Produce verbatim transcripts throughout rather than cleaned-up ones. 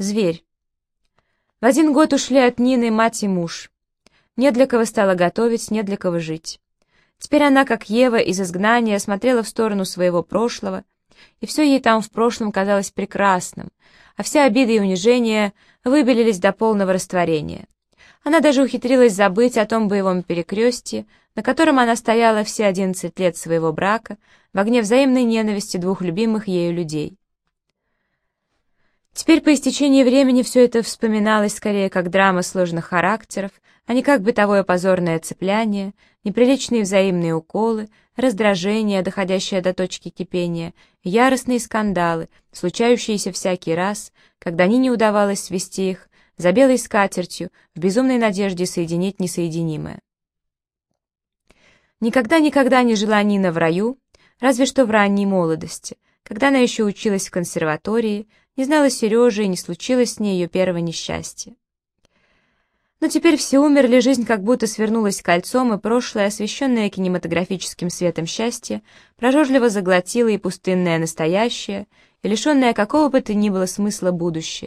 Зверь. В один год ушли от Нины мать и муж. Не для кого стало готовить, не для кого жить. Теперь она, как Ева из изгнания, смотрела в сторону своего прошлого, и все ей там в прошлом казалось прекрасным, а все обиды и унижения выбелились до полного растворения. Она даже ухитрилась забыть о том боевом перекрестье, на котором она стояла все одиннадцать лет своего брака, в огне взаимной ненависти двух любимых ею людей. Теперь по истечении времени все это вспоминалось скорее как драма сложных характеров, а не как бытовое позорное цепляние, неприличные взаимные уколы, раздражение, доходящее до точки кипения, яростные скандалы, случающиеся всякий раз, когда Нине удавалось свести их за белой скатертью в безумной надежде соединить несоединимое. Никогда-никогда не жила Нина в раю, разве что в ранней молодости, когда она еще училась в консерватории, не знала Сережи и не случилось с ней ее первого несчастья. Но теперь все умерли, жизнь как будто свернулась кольцом, и прошлое, освещенное кинематографическим светом счастья, прожорливо заглотило и пустынное настоящее, и лишенное какого бы то ни было смысла будущее.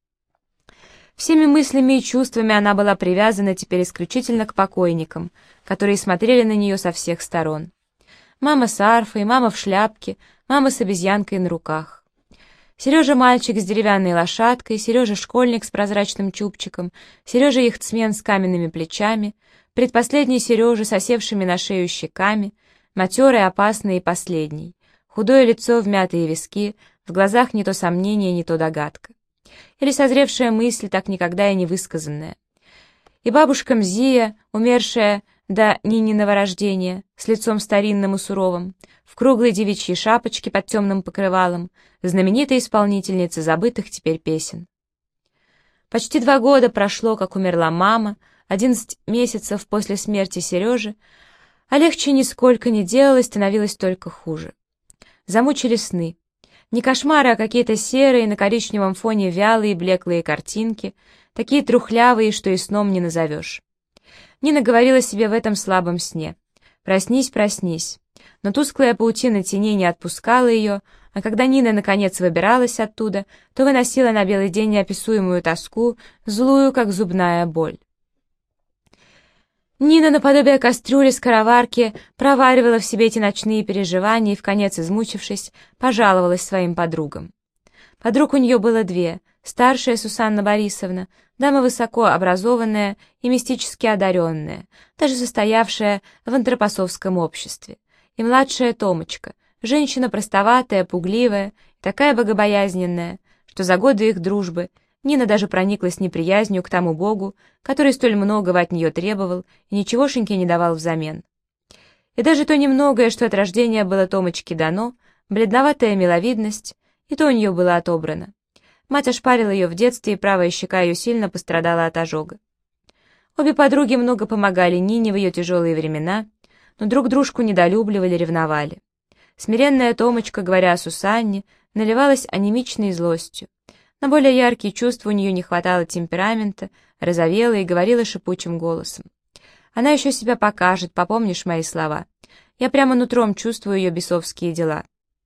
Всеми мыслями и чувствами она была привязана теперь исключительно к покойникам, которые смотрели на нее со всех сторон. Мама с арфой, мама в шляпке, мама с обезьянкой на руках. Сережа мальчик с деревянной лошадкой, Сережа школьник с прозрачным чубчиком, Сережа яхтсмен с каменными плечами, предпоследний Сережа с осевшими на шею щеками, матерый, опасный и последний, худое лицо, вмятые виски, в глазах не то сомнение, не то догадка. Или созревшая мысль, так никогда и не высказанная. И бабушка Мзия, умершая до Нининого рождения, с лицом старинным и суровым, в круглой девичьей шапочке под темным покрывалом, знаменитая исполнительница забытых теперь песен. Почти два года прошло, как умерла мама, одиннадцать месяцев после смерти Сережи, а легче нисколько не делалось, становилось только хуже. Замучили сны. Не кошмары, а какие-то серые, на коричневом фоне вялые, блеклые картинки, такие трухлявые, что и сном не назовешь. Нина говорила себе в этом слабом сне: «Проснись, проснись». Но тусклая паутина теней не отпускала ее, а когда Нина наконец выбиралась оттуда, то выносила на белый день неописуемую тоску, злую, как зубная боль. Нина, наподобие кастрюли-скороварки, проваривала в себе эти ночные переживания и, вконец измучившись, пожаловалась своим подругам. Подруг у нее было две: старшая Сусанна Борисовна, дама высоко образованная и мистически одаренная, даже состоявшая в антропосовском обществе, и младшая Томочка, женщина простоватая, пугливая, такая богобоязненная, что за годы их дружбы Нина даже прониклась неприязнью к тому богу, который столь многого от нее требовал и ничегошеньки не давал взамен. И даже то немногое, что от рождения было Томочке дано, бледноватая миловидность, и то у нее было отобрано. Мать ошпарила ее в детстве, и правая щека ее сильно пострадала от ожога. Обе подруги много помогали Нине в ее тяжелые времена, но друг дружку недолюбливали, ревновали. Смиренная Томочка, говоря о Сусанне, наливалась анемичной злостью. На более яркие чувства у нее не хватало темперамента, розовела и говорила шипучим голосом: «Она еще себя покажет, попомнишь мои слова. Я прямо нутром чувствую ее бесовские дела».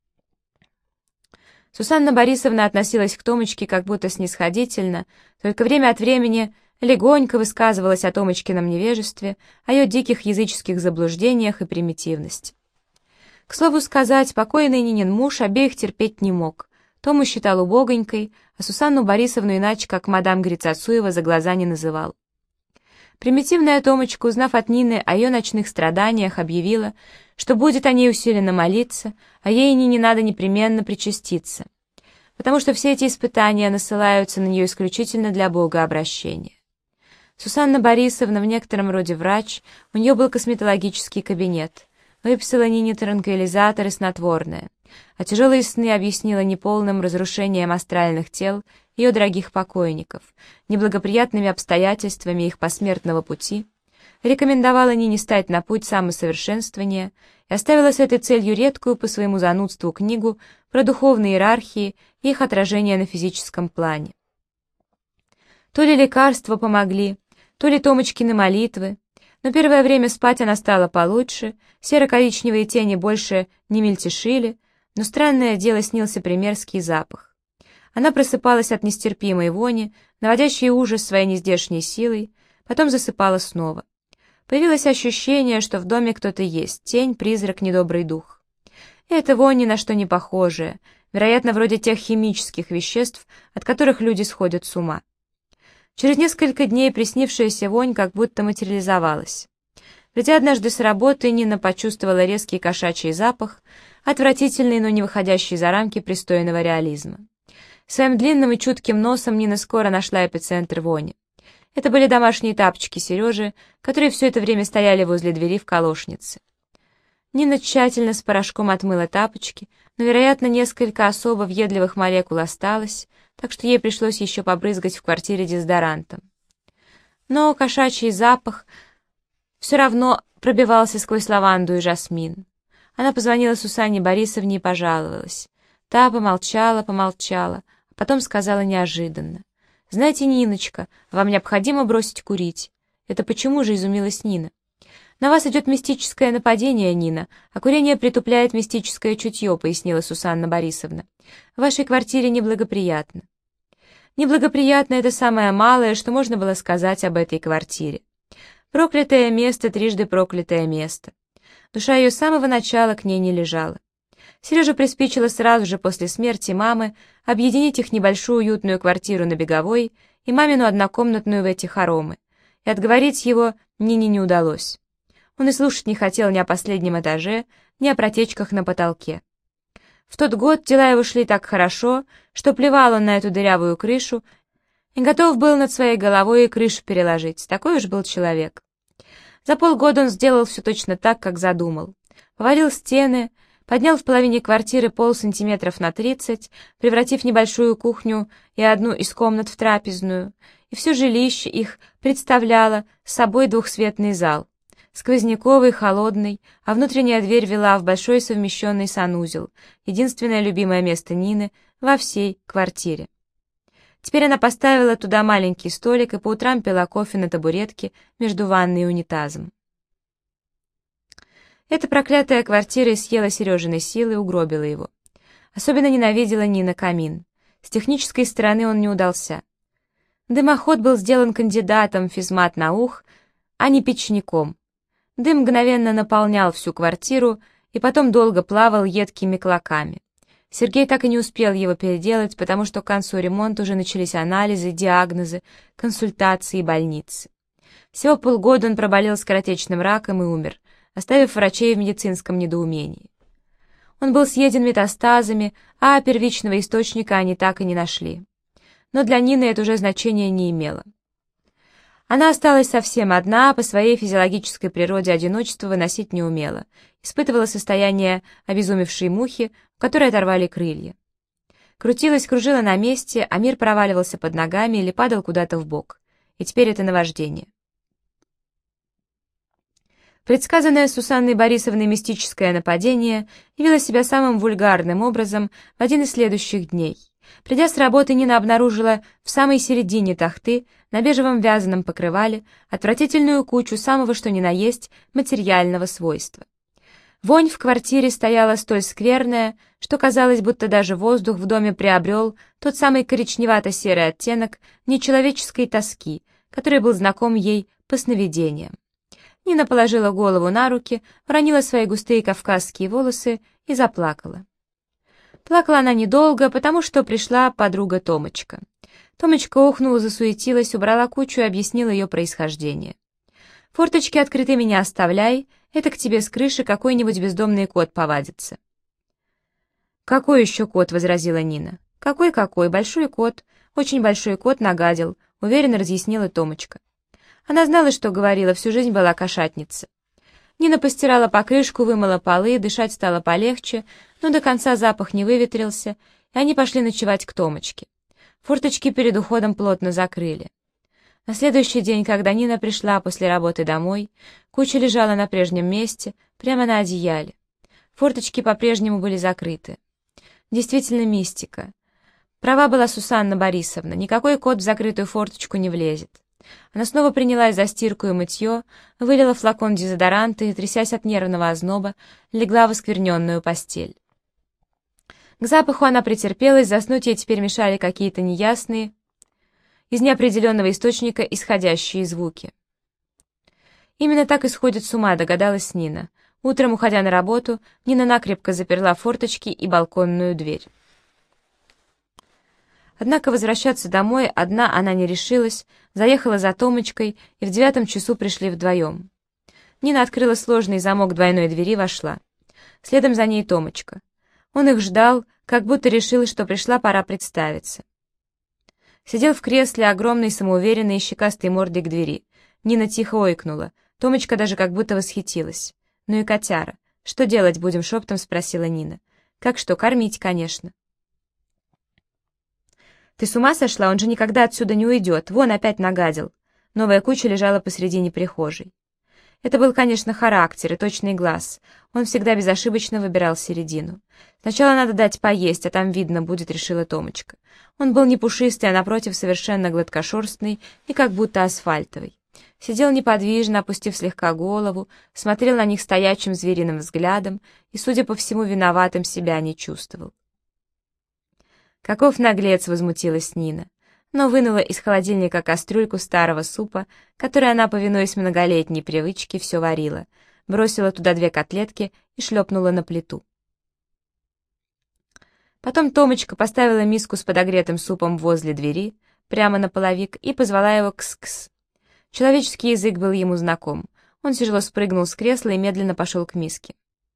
Сусанна Борисовна относилась к Томочке как будто снисходительно, только время от времени легонько высказывалась о Томочкином невежестве, о ее диких языческих заблуждениях и примитивности. К слову сказать, покойный Нинин муж обеих терпеть не мог. Тому считал убогонькой, а Сусанну Борисовну иначе, как мадам Грицацуева, за глаза не называл. Примитивная Томочка, узнав от Нины о ее ночных страданиях, объявила, что будет о ней усиленно молиться, а ей и Нине надо непременно причаститься, потому что все эти испытания насылаются на нее исключительно для богообращения. Сусанна Борисовна, в некотором роде врач, у нее был косметологический кабинет, выписала Нине транквилизатор и снотворное, а тяжелые сны объяснила неполным разрушением астральных тел ее дорогих покойников, неблагоприятными обстоятельствами их посмертного пути, рекомендовала Нине стать на путь самосовершенствования и оставила с этой целью редкую по своему занудству книгу про духовные иерархии и их отражение на физическом плане. То ли лекарства помогли, то ли Томочкины молитвы, но первое время спать она стала получше, серо-коричневые тени больше не мельтешили, но странное дело, снился примерский запах. Она просыпалась от нестерпимой вони, наводящей ужас своей нездешней силой, потом засыпала снова. Появилось ощущение, что в доме кто-то есть, тень, призрак, недобрый дух. И эта вонь ни на что не похожая, вероятно, вроде тех химических веществ, от которых люди сходят с ума. Через несколько дней приснившаяся вонь как будто материализовалась. Придя однажды с работы, Нина почувствовала резкий кошачий запах, отвратительный, но не выходящий за рамки пристойного реализма. Своим длинным и чутким носом Нина скоро нашла эпицентр вони. Это были домашние тапочки Сережи, которые все это время стояли возле двери в колошнице. Нина тщательно с порошком отмыла тапочки, но, вероятно, несколько особо въедливых молекул осталось, так что ей пришлось еще побрызгать в квартире дезодорантом. Но кошачий запах все равно пробивался сквозь лаванду и жасмин. Она позвонила Сусанне Борисовне и пожаловалась. Та помолчала, помолчала, а потом сказала неожиданно: «Знаете, Ниночка, вам необходимо бросить курить». «Это почему же?» — изумилась Нина. «На вас идет мистическое нападение, Нина, а курение притупляет мистическое чутье», — пояснила Сусанна Борисовна. «В вашей квартире неблагоприятно». Неблагоприятно — это самое малое, что можно было сказать об этой квартире. Проклятое место, трижды проклятое место. Душа ее с самого начала к ней не лежала. Сереже приспичило сразу же после смерти мамы объединить их небольшую уютную квартиру на Беговой и мамину однокомнатную в эти хоромы, и отговорить его Нине не удалось. Он и слушать не хотел ни о последнем этаже, ни о протечках на потолке. В тот год дела его шли так хорошо, что плевал он на эту дырявую крышу и готов был над своей головой и крышу переложить. Такой уж был человек. За полгода он сделал все точно так, как задумал. Повалил стены, поднял в половине квартиры полсантиметров на тридцать, превратив небольшую кухню и одну из комнат в трапезную, и все жилище их представляло собой двухсветный зал, сквозняковый, холодный, а внутренняя дверь вела в большой совмещенный санузел, единственное любимое место Нины во всей квартире. Теперь она поставила туда маленький столик и по утрам пила кофе на табуретке между ванной и унитазом. Эта проклятая квартира съела Сережиной силы и угробила его. Особенно ненавидела Нина камин. С технической стороны он не удался. Дымоход был сделан кандидатом в физмат наук, а не печником. Дым мгновенно наполнял всю квартиру и потом долго плавал едкими клоками. Сергей так и не успел его переделать, потому что к концу ремонта уже начались анализы, диагнозы, консультации и больницы. Всего полгода он проболел скоротечным раком и умер, оставив врачей в медицинском недоумении. Он был съеден метастазами, а первичного источника они так и не нашли. Но для Нины это уже значения не имело. Она осталась совсем одна, по своей физиологической природе одиночество выносить не умела, испытывала состояние обезумевшей мухи, в которой оторвали крылья. Крутилась, кружила на месте, а мир проваливался под ногами или падал куда-то в бок. И теперь это наваждение. Предсказанное Сусанной Борисовной мистическое нападение явило себя самым вульгарным образом в один из следующих дней. Придя с работы, Нина обнаружила в самой середине тахты, на бежевом вязаном покрывале, отвратительную кучу самого что ни на есть материального свойства. Вонь в квартире стояла столь скверная, что казалось, будто даже воздух в доме приобрел тот самый коричневато-серый оттенок нечеловеческой тоски, который был знаком ей по сновидениям. Нина положила голову на руки, уронила свои густые кавказские волосы и заплакала. Плакала она недолго, потому что пришла подруга Томочка. Томочка охнула, засуетилась, убрала кучу и объяснила ее происхождение. «Форточки открытыми не оставляй, это к тебе с крыши какой-нибудь бездомный кот повадится». «Какой еще кот?» — возразила Нина. «Какой-какой? Большой кот. Очень большой кот нагадил», — уверенно разъяснила Томочка. Она знала, что говорила, всю жизнь была кошатница. Нина постирала покрышку, вымыла полы, дышать стало полегче, но до конца запах не выветрился, и они пошли ночевать к Томочке. Форточки перед уходом плотно закрыли. На следующий день, когда Нина пришла после работы домой, куча лежала на прежнем месте, прямо на одеяле. Форточки по-прежнему были закрыты. Действительно мистика. Права была Сусанна Борисовна, никакой кот в закрытую форточку не влезет. Она снова принялась за стирку и мытье, вылила флакон дезодоранта и, трясясь от нервного озноба, легла в оскверненную постель. К запаху она претерпелась, заснуть ей теперь мешали какие-то неясные, из неопределенного источника исходящие звуки. Именно так исходит с ума, догадалась Нина. Утром, уходя на работу, Нина накрепко заперла форточки и балконную дверь. Однако возвращаться домой одна она не решилась, заехала за Томочкой, и в девятом часу пришли вдвоем. Нина открыла сложный замок двойной двери и вошла. Следом за ней Томочка. Он их ждал, как будто решил, что пришла пора представиться. Сидел в кресле, огромный, самоуверенный и щекастой мордой к двери. Нина тихо ойкнула. Томочка даже как будто восхитилась. «Ну и котяра. Что делать будем?» — шептом спросила Нина. «Как что, кормить, конечно». «Ты с ума сошла? Он же никогда отсюда не уйдет. Вон опять нагадил». Новая куча лежала посредине прихожей. Это был, конечно, характер и точный глаз. Он всегда безошибочно выбирал середину. Сначала надо дать поесть, а там видно будет, решила Томочка. Он был не пушистый, а напротив совершенно гладкошерстный и как будто асфальтовый. Сидел неподвижно, опустив слегка голову, смотрел на них стоячим звериным взглядом и, судя по всему, виноватым себя не чувствовал. «Каков наглец!» — возмутилась Нина, но вынула из холодильника кастрюльку старого супа, который она, повинуясь многолетней привычке, все варила, бросила туда две котлетки и шлепнула на плиту. Потом Томочка поставила миску с подогретым супом возле двери, прямо на половик, и позвала его кс-кс. Человеческий язык был ему знаком. Он тяжело спрыгнул с кресла и медленно пошел к миске.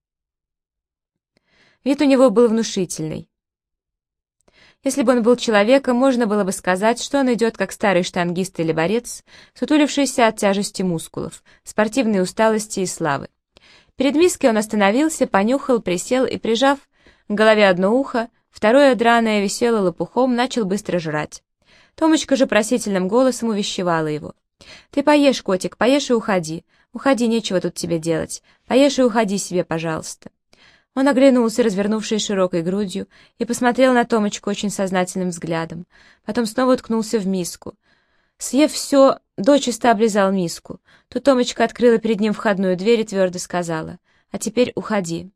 Вид у него был внушительный. Если бы он был человеком, можно было бы сказать, что он идет как старый штангист или борец, сутулившийся от тяжести мускулов, спортивной усталости и славы. Перед миской он остановился, понюхал, присел и, прижав к голове одно ухо, второе, драное, висело лопухом, начал быстро жрать. Томочка же просительным голосом увещевала его. «Ты поешь, котик, поешь и уходи. Уходи, нечего тут тебе делать. Поешь и уходи себе, пожалуйста». Он оглянулся, развернувшись широкой грудью, и посмотрел на Томочку очень сознательным взглядом. Потом снова уткнулся в миску. Съев все, дочисто облизал миску. Тут Томочка открыла перед ним входную дверь и твердо сказала: «А теперь уходи».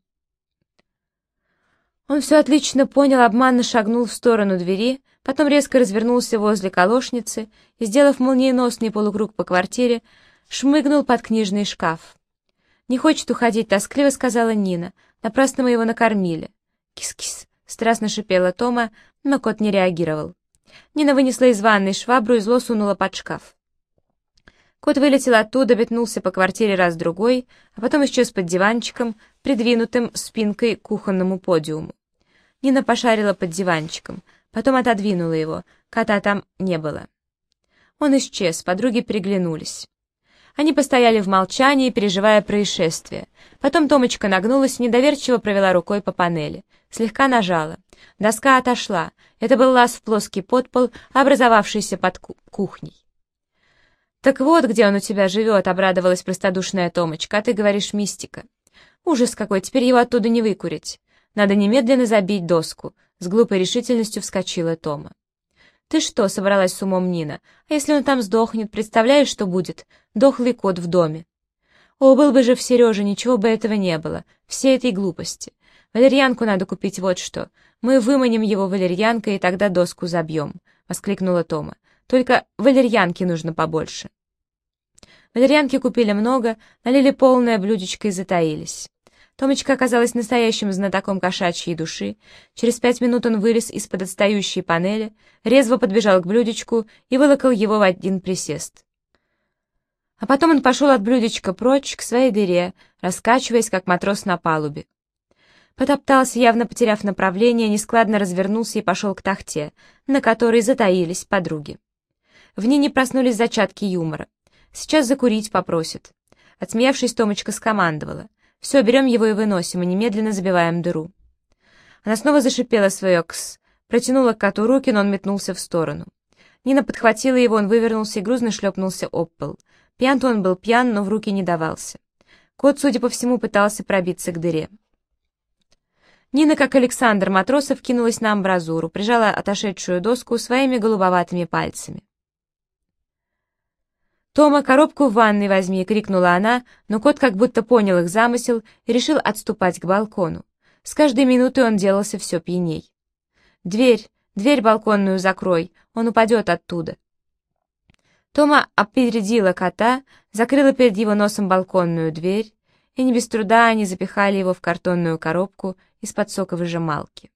Он все отлично понял, обманно шагнул в сторону двери, потом резко развернулся возле колошницы и, сделав молниеносный полукруг по квартире, шмыгнул под книжный шкаф. «Не хочет уходить», — тоскливо сказала Нина. «Напрасно мы его накормили». «Кис-кис», — страстно шипела Тома, но кот не реагировал. Нина вынесла из ванной швабру и зло сунула под шкаф. Кот вылетел оттуда, метнулся по квартире раз-другой, а потом исчез под диванчиком, придвинутым спинкой к кухонному подиуму. Нина пошарила под диванчиком, потом отодвинула его, кота там не было. Он исчез, подруги переглянулись. Они постояли в молчании, переживая происшествие. Потом Томочка нагнулась и недоверчиво провела рукой по панели. Слегка нажала. Доска отошла. Это был лаз в плоский подпол, образовавшийся под кухней. «Так вот, где он у тебя живет», — обрадовалась простодушная Томочка, «а ты говоришь мистика». «Ужас какой, теперь его оттуда не выкурить. Надо немедленно забить доску», — с глупой решительностью вскочила Тома. «Ты что?» — собралась с умом Нина. «А если он там сдохнет, представляешь, что будет? Дохлый кот в доме». «О, был бы же в Сереже, ничего бы этого не было. Всей этой глупости. Валерьянку надо купить, вот что. Мы выманим его валерьянкой, и тогда доску забьем», — воскликнула Тома. «Только валерьянки нужно побольше». Валерьянки купили много, налили полное блюдечко и затаились. Томочка оказалась настоящим знатоком кошачьей души. Через пять минут он вылез из-под отстающей панели, резво подбежал к блюдечку и вылокал его в один присест. А потом он пошел от блюдечка прочь к своей дыре, раскачиваясь, как матрос на палубе. Потоптался, явно потеряв направление, нескладно развернулся и пошел к тахте, на которой затаились подруги. В ней не проснулись зачатки юмора. Сейчас закурить попросит. Отсмеявшись, Томочка скомандовала: «Все, берем его и выносим, и немедленно забиваем дыру». Она снова зашипела свое «кс», протянула к коту руки, но он метнулся в сторону. Нина подхватила его, он вывернулся и грузно шлепнулся об пол. Пьян-то он был пьян, но в руки не давался. Кот, судя по всему, пытался пробиться к дыре. Нина, как Александр Матросов, кинулась на амбразуру, прижала отошедшую доску своими голубоватыми пальцами. «Тома, коробку в ванной возьми!» — крикнула она, но кот как будто понял их замысел и решил отступать к балкону. С каждой минутой он делался все пьяней. «Дверь, дверь балконную закрой, он упадет оттуда». Тома опередила кота, закрыла перед его носом балконную дверь, и не без труда они запихали его в картонную коробку из-под соковыжималки.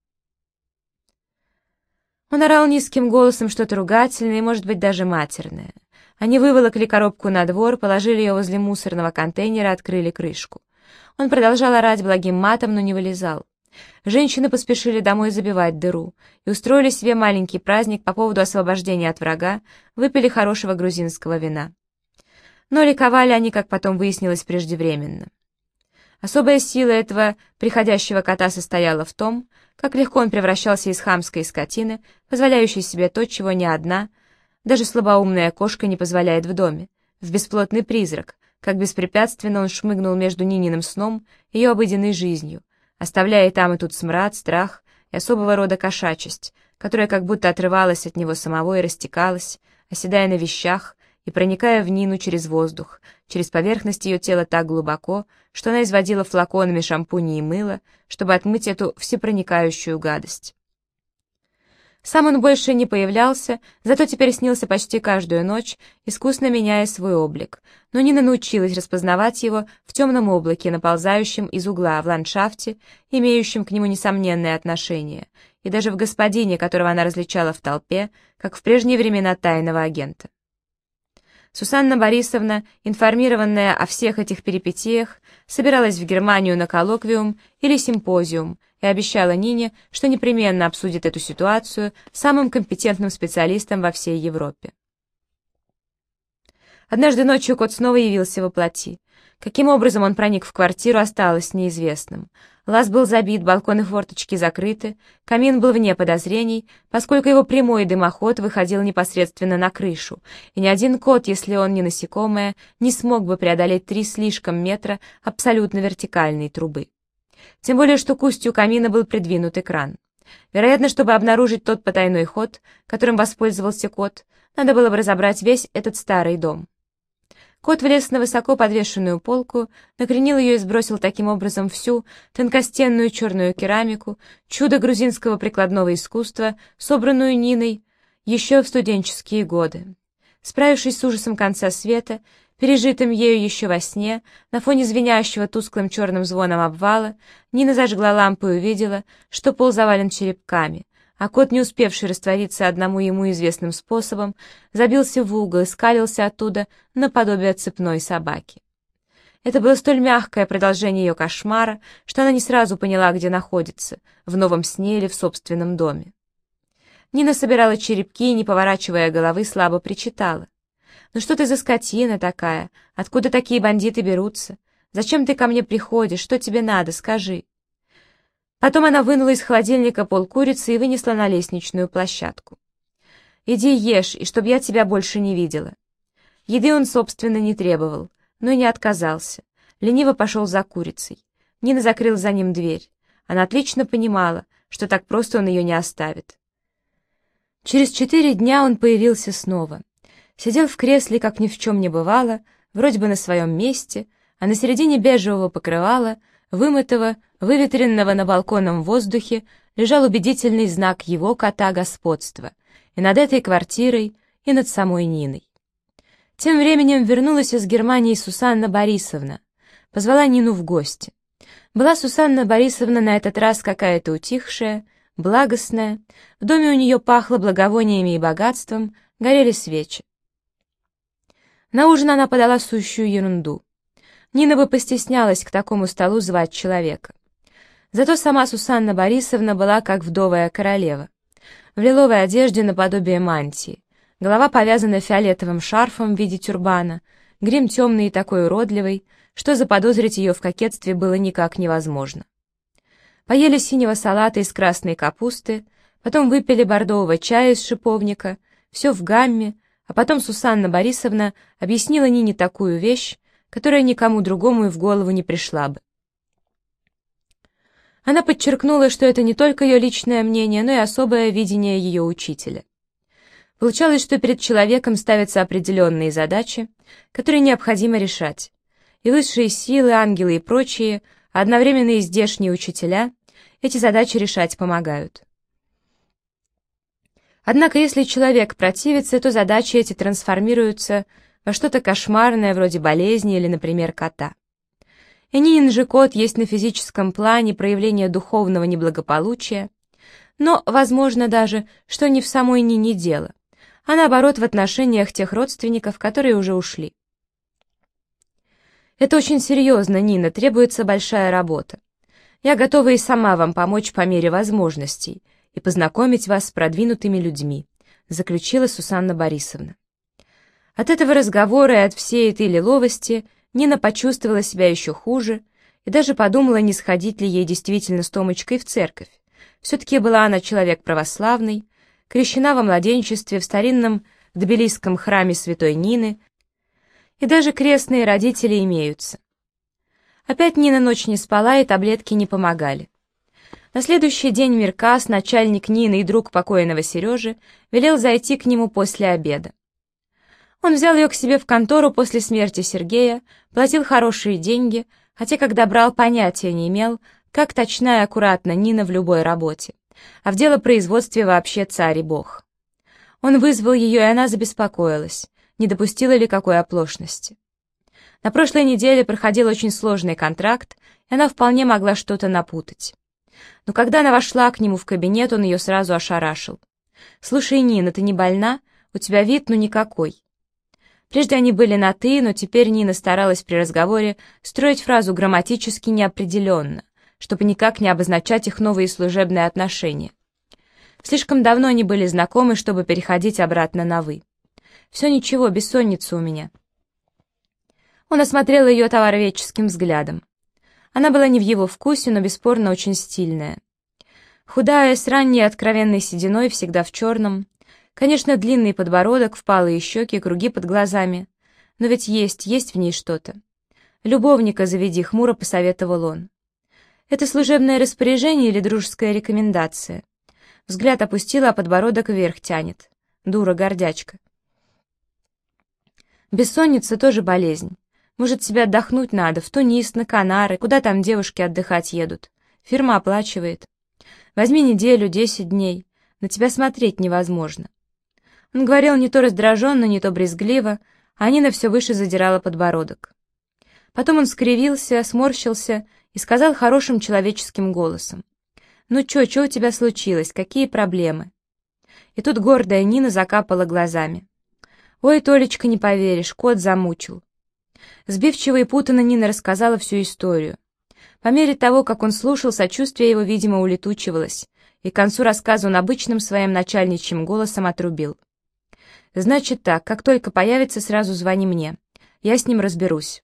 Он орал низким голосом что-то ругательное и, может быть, даже матерное. Они выволокли коробку на двор, положили ее возле мусорного контейнера, открыли крышку. Он продолжал орать благим матом, но не вылезал. Женщины поспешили домой забивать дыру и устроили себе маленький праздник по поводу освобождения от врага, выпили хорошего грузинского вина. Но ликовали они, как потом выяснилось, преждевременно. Особая сила этого приходящего кота состояла в том, как легко он превращался из хамской скотины, позволяющей себе то, чего ни одна, даже слабоумная кошка не позволяет в доме, в бесплотный призрак, как беспрепятственно он шмыгнул между Нининым сном и ее обыденной жизнью, оставляя и там и тут смрад, страх и особого рода кошачесть, которая как будто отрывалась от него самого и растекалась, оседая на вещах и проникая в Нину через воздух, через поверхность ее тела так глубоко, что она изводила флаконами шампуня и мыла, чтобы отмыть эту всепроникающую гадость. Сам он больше не появлялся, зато теперь снился почти каждую ночь, искусно меняя свой облик. Но Нина научилась распознавать его в темном облаке, наползающем из угла, в ландшафте, имеющем к нему несомненное отношение, и даже в господине, которого она различала в толпе, как в прежние времена тайного агента. Сусанна Борисовна, информированная о всех этих перипетиях, собиралась в Германию на коллоквиум или симпозиум и обещала Нине, что непременно обсудит эту ситуацию с самым компетентным специалистом во всей Европе. Однажды ночью кот снова явился во плоти. Каким образом он проник в квартиру, осталось неизвестным. Лаз был забит, балконы и форточки закрыты, камин был вне подозрений, поскольку его прямой дымоход выходил непосредственно на крышу, и ни один кот, если он не насекомое, не смог бы преодолеть три слишком метра абсолютно вертикальной трубы. Тем более, что к устью камина был придвинут экран. Вероятно, чтобы обнаружить тот потайной ход, которым воспользовался кот, надо было бы разобрать весь этот старый дом. Кот влез на высоко подвешенную полку, накренил ее и сбросил таким образом всю тонкостенную черную керамику, чудо грузинского прикладного искусства, собранную Ниной еще в студенческие годы. Справившись с ужасом конца света, пережитым ею еще во сне, на фоне звенящего тусклым черным звоном обвала, Нина зажгла лампу и увидела, что пол завален черепками, а кот, не успевший раствориться одному ему известным способом, забился в угол и скалился оттуда наподобие цепной собаки. Это было столь мягкое продолжение ее кошмара, что она не сразу поняла, где находится, в новом сне или в собственном доме. Нина собирала черепки и, не поворачивая головы, слабо причитала. «Ну что ты за скотина такая? Откуда такие бандиты берутся? Зачем ты ко мне приходишь? Что тебе надо? Скажи». Потом она вынула из холодильника полкурицы и вынесла на лестничную площадку. «Иди ешь, и чтоб я тебя больше не видела». Еды он, собственно, не требовал, но и не отказался. Лениво пошел за курицей. Нина закрыла за ним дверь. Она отлично понимала, что так просто он ее не оставит. Через четыре дня он появился снова. Сидел в кресле, как ни в чем не бывало, вроде бы на своем месте, а на середине бежевого покрывала, вымытого, выветренного на балконном воздухе, лежал убедительный знак его кота господства и над этой квартирой, и над самой Ниной. Тем временем вернулась из Германии Сусанна Борисовна, позвала Нину в гости. Была Сусанна Борисовна на этот раз какая-то утихшая, благостная, в доме у нее пахло благовониями и богатством, горели свечи. На ужин она подала сущую ерунду. Нина бы постеснялась к такому столу звать человека. Зато сама Сусанна Борисовна была как вдовая королева. В лиловой одежде наподобие мантии, голова повязана фиолетовым шарфом в виде тюрбана, грим темный и такой уродливый, что заподозрить ее в кокетстве было никак невозможно. Поели синего салата из красной капусты, потом выпили бордового чая из шиповника, все в гамме, а потом Сусанна Борисовна объяснила Нине такую вещь, которая никому другому и в голову не пришла бы. Она подчеркнула, что это не только ее личное мнение, но и особое видение ее учителя. Получалось, что перед человеком ставятся определенные задачи, которые необходимо решать, и высшие силы, ангелы и прочие а одновременно и здешние учителя эти задачи решать помогают. Однако, если человек противится, то задачи эти трансформируются во что-то кошмарное, вроде болезни или, например, кота. И Нинин же кот есть на физическом плане проявление духовного неблагополучия, но, возможно даже, что не в самой Нине дело, а наоборот в отношениях тех родственников, которые уже ушли. Это очень серьезно, Нина, требуется большая работа. Я готова и сама вам помочь по мере возможностей и познакомить вас с продвинутыми людьми, заключила Сусанна Борисовна. От этого разговора и от всей этой лиловости Нина почувствовала себя еще хуже и даже подумала, не сходить ли ей действительно с Томочкой в церковь. Все-таки была она человек православный, крещена во младенчестве в старинном тбилисском храме святой Нины, и даже крестные родители имеются. Опять Нина ночь не спала, и таблетки не помогали. На следующий день Миркас, начальник Нины и друг покойного Сережи, велел зайти к нему после обеда. Он взял ее к себе в контору после смерти Сергея, платил хорошие деньги, хотя когда брал, понятия не имел, как точна и аккуратна Нина в любой работе, а в делопроизводстве вообще царь и бог. Он вызвал ее, и она забеспокоилась, не допустила ли какой оплошности. На прошлой неделе проходил очень сложный контракт, и она вполне могла что-то напутать. Но когда она вошла к нему в кабинет, он ее сразу ошарашил. «Слушай, Нина, ты не больна? У тебя вид ну никакой». Прежде они были на «ты», но теперь Нина старалась при разговоре строить фразу грамматически неопределенно, чтобы никак не обозначать их новые служебные отношения. Слишком давно они были знакомы, чтобы переходить обратно на «вы». «Все ничего, бессонница у меня». Он осмотрел ее товароведческим взглядом. Она была не в его вкусе, но бесспорно очень стильная. Худая, с ранней откровенной сединой, всегда в черном. Конечно, длинный подбородок, впалые щеки, круги под глазами. Но ведь есть, есть в ней что-то. «Любовника заведи», — хмуро посоветовал он. «Это служебное распоряжение или дружеская рекомендация?» Взгляд опустила, а подбородок вверх тянет. Дура, гордячка. Бессонница тоже болезнь. Может, тебе отдохнуть надо, в Тунис, на Канары, куда там девушки отдыхать едут. Фирма оплачивает. Возьми неделю, десять дней. На тебя смотреть невозможно». Он говорил не то раздраженно, не то брезгливо, а Нина все выше задирала подбородок. Потом он скривился, сморщился и сказал хорошим человеческим голосом: «Ну чё, чё у тебя случилось? Какие проблемы?» И тут гордая Нина закапала глазами. «Ой, Толечка, не поверишь, кот замучил». Сбивчиво и путанно Нина рассказала всю историю. По мере того, как он слушал, сочувствие его, видимо, улетучивалось, и к концу рассказа он обычным своим начальничьим голосом отрубил: «Значит так, как только появится, сразу звони мне. Я с ним разберусь».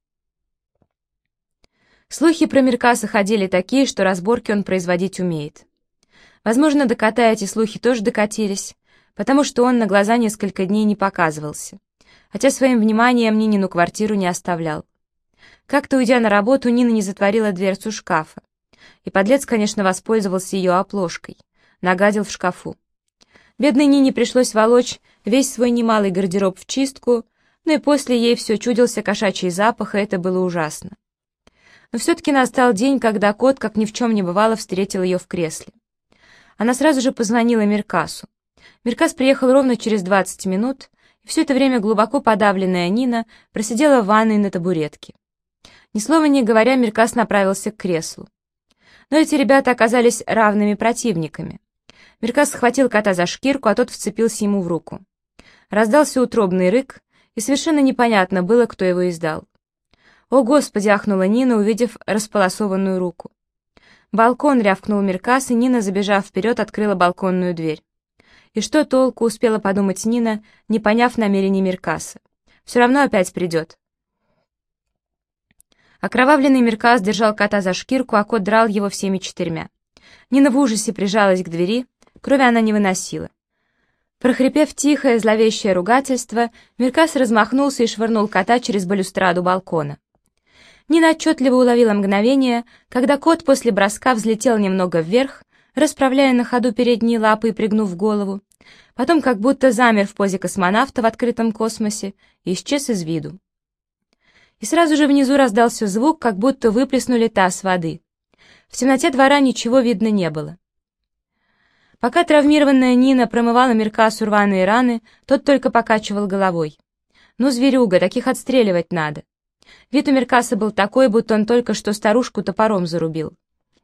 Слухи про Миркаса ходили такие, что разборки он производить умеет. Возможно, до кота эти слухи тоже докатились, потому что он на глаза несколько дней не показывался, хотя своим вниманием Нинину квартиру не оставлял. Как-то, уйдя на работу, Нина не затворила дверцу шкафа, и подлец, конечно, воспользовался ее оплошкой, нагадил в шкафу. Бедной Нине пришлось волочь весь свой немалый гардероб в чистку, но и после ей все чудился кошачий запах, и это было ужасно. Но все-таки настал день, когда кот, как ни в чем не бывало, встретил ее в кресле. Она сразу же позвонила Миркасу. Миркас приехал ровно через двадцать минут, и все это время глубоко подавленная Нина просидела в ванной на табуретке. Ни слова не говоря, Миркас направился к креслу. Но эти ребята оказались равными противниками. Миркас схватил кота за шкирку, а тот вцепился ему в руку. Раздался утробный рык, и совершенно непонятно было, кто его издал. «О, Господи!» — ахнула Нина, увидев располосованную руку. «Балкон!» — рявкнул Миркас, и Нина, забежав вперед, открыла балконную дверь. И что толку, успела подумать Нина, не поняв намерений Миркаса. Все равно опять придет. Окровавленный Миркас держал кота за шкирку, а кот драл его всеми четырьмя. Нина в ужасе прижалась к двери, крови она не выносила. Прохрипев тихое, зловещее ругательство, Миркас размахнулся и швырнул кота через балюстраду балкона. Нина отчетливо уловила мгновение, когда кот после броска взлетел немного вверх, расправляя на ходу передние лапы и пригнув голову, потом как будто замер в позе космонавта в открытом космосе и исчез из виду. И сразу же внизу раздался звук, как будто выплеснули таз воды. В темноте двора ничего видно не было. Пока травмированная Нина промывала Миркасу рваные раны, тот только покачивал головой. «Ну, зверюга, таких отстреливать надо». Вид у Миркаса был такой, будто он только что старушку топором зарубил.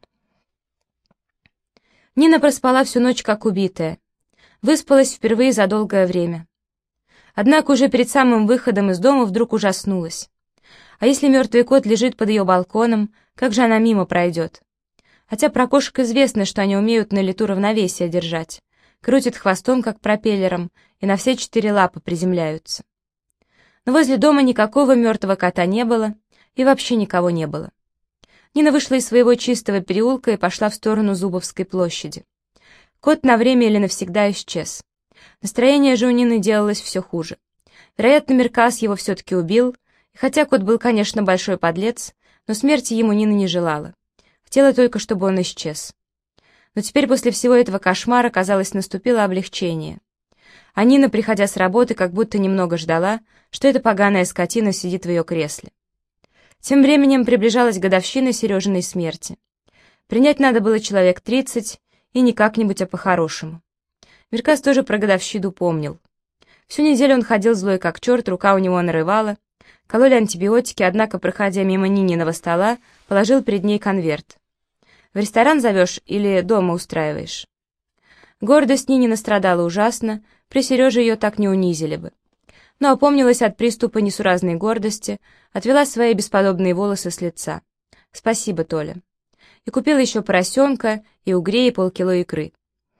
Нина проспала всю ночь как убитая. Выспалась впервые за долгое время. Однако уже перед самым выходом из дома вдруг ужаснулась. А если мертвый кот лежит под ее балконом, как же она мимо пройдет? Хотя про кошек известно, что они умеют на лету равновесие держать. Крутят хвостом, как пропеллером, и на все четыре лапы приземляются. Но возле дома никакого мертвого кота не было, и вообще никого не было. Нина вышла из своего чистого переулка и пошла в сторону Зубовской площади. Кот на время или навсегда исчез. Настроение же у Нины делалось все хуже. Вероятно, Миркас его все-таки убил, и хотя кот был, конечно, большой подлец, но смерти ему Нина не желала. Хотела только, чтобы он исчез. Но теперь после всего этого кошмара, казалось, наступило облегчение. А Нина, приходя с работы, как будто немного ждала, что эта поганая скотина сидит в ее кресле. Тем временем приближалась годовщина Сережиной смерти. Принять надо было человек тридцать, и не как-нибудь, а по-хорошему. Миркас тоже про годовщину помнил. Всю неделю он ходил злой как черт, рука у него нарывала. Кололи антибиотики, однако, проходя мимо Нининого стола, положил перед ней конверт. «В ресторан зовешь или дома устраиваешь?» Гордость Нинина страдала ужасно, при Сереже ее так не унизили бы. Но опомнилась от приступа несуразной гордости, отвела свои бесподобные волосы с лица. «Спасибо, Толя». И купила еще поросенка, и угрей, и полкило икры.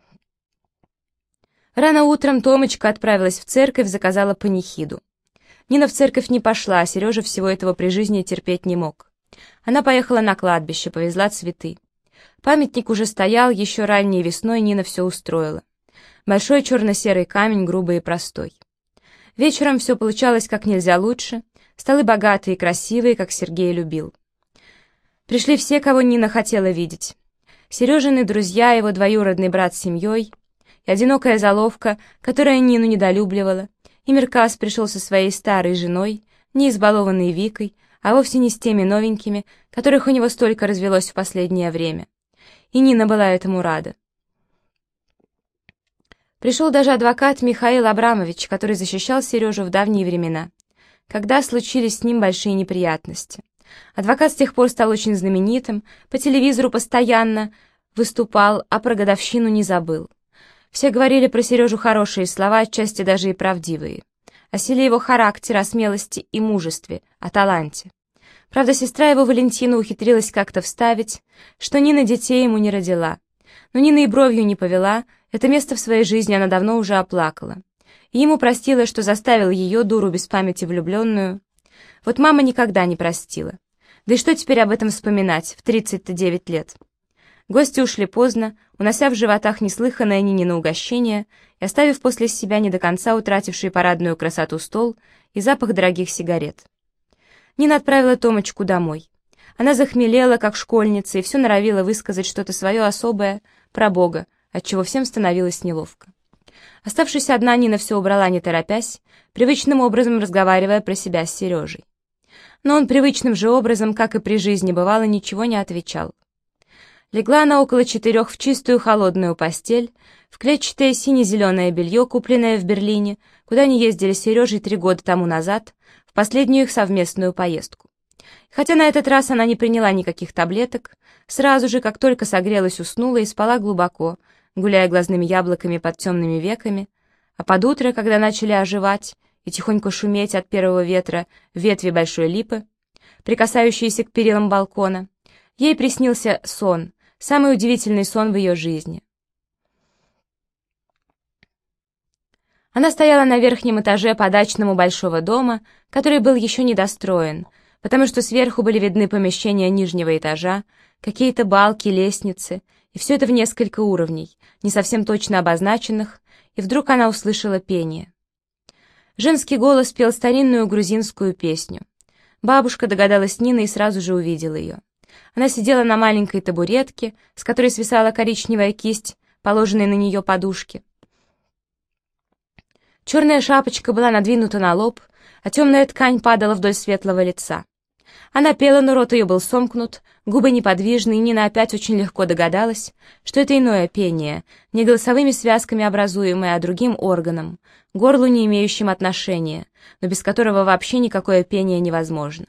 Рано утром Томочка отправилась в церковь, заказала панихиду. Нина в церковь не пошла, а Сережа всего этого при жизни терпеть не мог. Она поехала на кладбище, повезла цветы. Памятник уже стоял, еще ранней весной Нина все устроила. Большой черно-серый камень, грубый и простой. Вечером все получалось как нельзя лучше, столы богатые и красивые, как Сергей любил. Пришли все, кого Нина хотела видеть. Сережины друзья, его двоюродный брат с семьей, и одинокая заловка, которая Нину недолюбливала, и Миркас пришел со своей старой женой, не избалованной Викой, а вовсе не с теми новенькими, которых у него столько развелось в последнее время. И Нина была этому рада. Пришел даже адвокат Михаил Абрамович, который защищал Сережу в давние времена, когда случились с ним большие неприятности. Адвокат с тех пор стал очень знаменитым, по телевизору постоянно выступал, а про годовщину не забыл. Все говорили про Сережу хорошие слова, отчасти даже и правдивые. О силе его характера, о смелости и мужестве, о таланте. Правда, сестра его Валентина ухитрилась как-то вставить, что Нина детей ему не родила. Но Нина и бровью не повела, это место в своей жизни она давно уже оплакала. И ему простила, что заставил ее, дуру без памяти влюбленную. Вот мама никогда не простила. Да и что теперь об этом вспоминать в тридцать девять лет? Гости ушли поздно, унося в животах неслыханное Нинино угощение и оставив после себя не до конца утративший парадную красоту стол и запах дорогих сигарет. Нина отправила Томочку домой. Она захмелела, как школьница, и все норовила высказать что-то свое особое про Бога, отчего всем становилось неловко. Оставшись одна, Нина все убрала, не торопясь, привычным образом разговаривая про себя с Сережей. Но он привычным же образом, как и при жизни бывало, ничего не отвечал. Легла она около четырех в чистую холодную постель, в клетчатое сине-зеленое белье, купленное в Берлине, куда они ездили с Сережей три года тому назад, в последнюю их совместную поездку. Хотя на этот раз она не приняла никаких таблеток, сразу же, как только согрелась, уснула и спала глубоко, гуляя глазными яблоками под темными веками, а под утро, когда начали оживать и тихонько шуметь от первого ветра ветви большой липы, прикасающиеся к перилам балкона, ей приснился сон, самый удивительный сон в ее жизни. Она стояла на верхнем этаже по дачному большого дома, который был еще недостроен, потому что сверху были видны помещения нижнего этажа, какие-то балки, лестницы, и все это в несколько уровней, не совсем точно обозначенных, и вдруг она услышала пение. Женский голос пел старинную грузинскую песню. Бабушка догадалась Нина и сразу же увидела ее. Она сидела на маленькой табуретке, с которой свисала коричневая кисть, положенная на нее подушки. Черная шапочка была надвинута на лоб, а темная ткань падала вдоль светлого лица. Она пела, но рот ее был сомкнут, губы неподвижны, и Нина опять очень легко догадалась, что это иное пение, не голосовыми связками образуемое, а другим органом, горлу, не имеющим отношения, но без которого вообще никакое пение невозможно.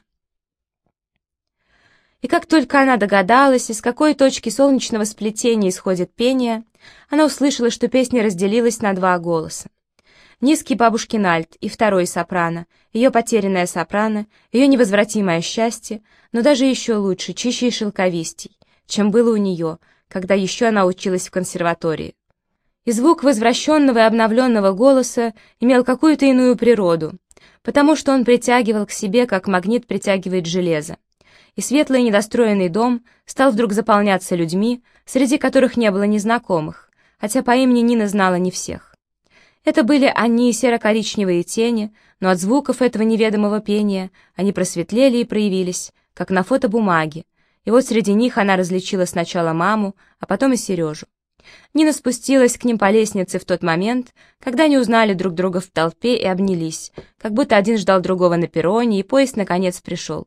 И как только она догадалась, из какой точки солнечного сплетения исходит пение, она услышала, что песня разделилась на два голоса. Низкий бабушкин альт и второй сопрано, ее потерянная сопрано, ее невозвратимое счастье, но даже еще лучше, чище и шелковистей, чем было у нее, когда еще она училась в консерватории. И звук возвращенного и обновленного голоса имел какую-то иную природу, потому что он притягивал к себе, как магнит притягивает железо. И светлый недостроенный дом стал вдруг заполняться людьми, среди которых не было незнакомых, хотя по имени Нина знала не всех. Это были они, серо-коричневые тени, но от звуков этого неведомого пения они просветлели и проявились, как на фотобумаге, и вот среди них она различила сначала маму, а потом и Сережу. Нина спустилась к ним по лестнице в тот момент, когда они узнали друг друга в толпе и обнялись, как будто один ждал другого на перроне, и поезд наконец пришел.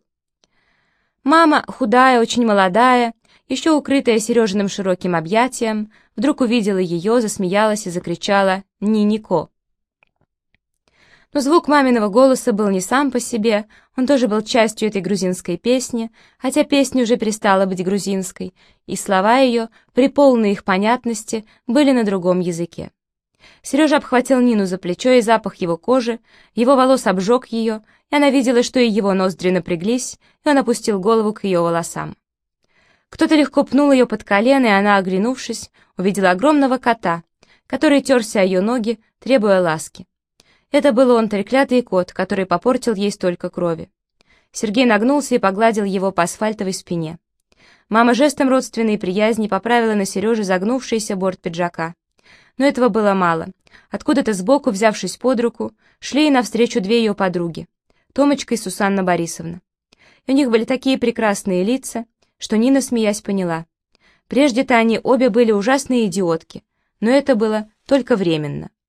Мама, худая, очень молодая, еще укрытая Сережиным широким объятием, вдруг увидела ее, засмеялась и закричала «Нинико!». Но звук маминого голоса был не сам по себе, он тоже был частью этой грузинской песни, хотя песня уже перестала быть грузинской, и слова ее, при полной их понятности, были на другом языке. Сережа обхватил Нину за плечо, и запах его кожи, его волос обжег ее, и она видела, что и его ноздри напряглись, и он опустил голову к ее волосам. Кто-то легко пнул ее под колено, и она, оглянувшись, увидела огромного кота, который терся о ее ноги, требуя ласки. Это был он, треклятый кот, который попортил ей столько крови. Сергей нагнулся и погладил его по асфальтовой спине. Мама жестом родственной приязни поправила на Сереже загнувшийся борт пиджака. Но этого было мало. Откуда-то сбоку, взявшись под руку, шли ей навстречу две ее подруги, Томочка и Сусанна Борисовна. И у них были такие прекрасные лица, что Нина, смеясь, поняла. Прежде-то они обе были ужасные идиотки, но это было только временно.